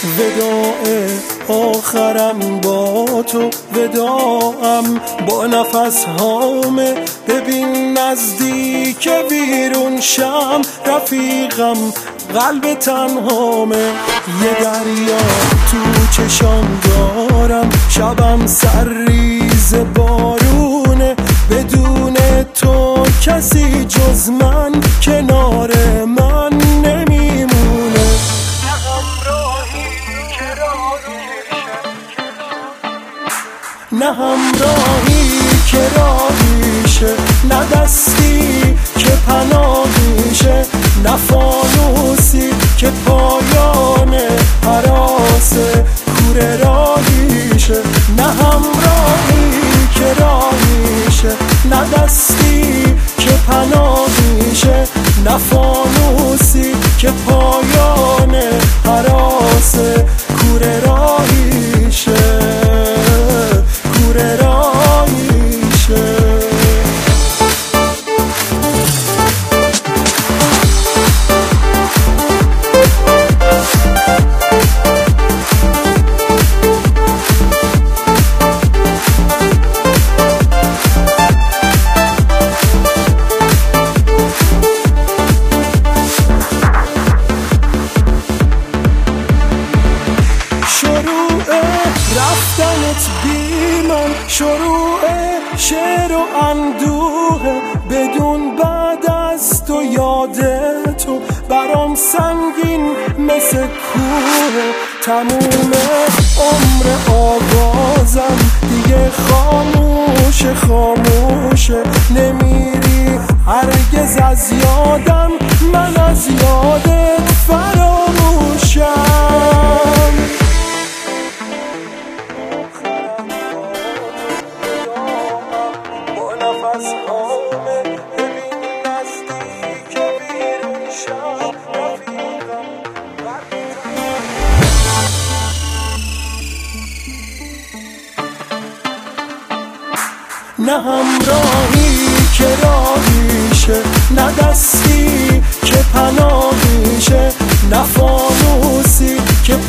وداع آخرم با تو، وداعم با نفس هامه. ببین نزدیک ویرون شم، رفیقم قلب تنهامه. یه دریا تو چشام دارم، شبم سرریز بارونه. بدون تو کسی جز من کنار من نمیمونه. نه همراهی که راهیشه، نه دستی که پناهیشه، نه فانوسی که پایان هراس کوره راهیشه. نه همراهی که راهیشه، نه دستی که پناهیشه، نه فانوسی که پایان هراس کوره راهیشه. رفتنت بی من شروع شعر و اندوه، بدون بعد از تو یاد تو برام سنگین مثل کوه. تموم عمر آوازم دیگه خاموشه خاموشه، نمیری هرگز از یادم، من از یادت فراموشم. نه همراهی که راهیشه، نه دستی که پناهیشه، نه فانوسی که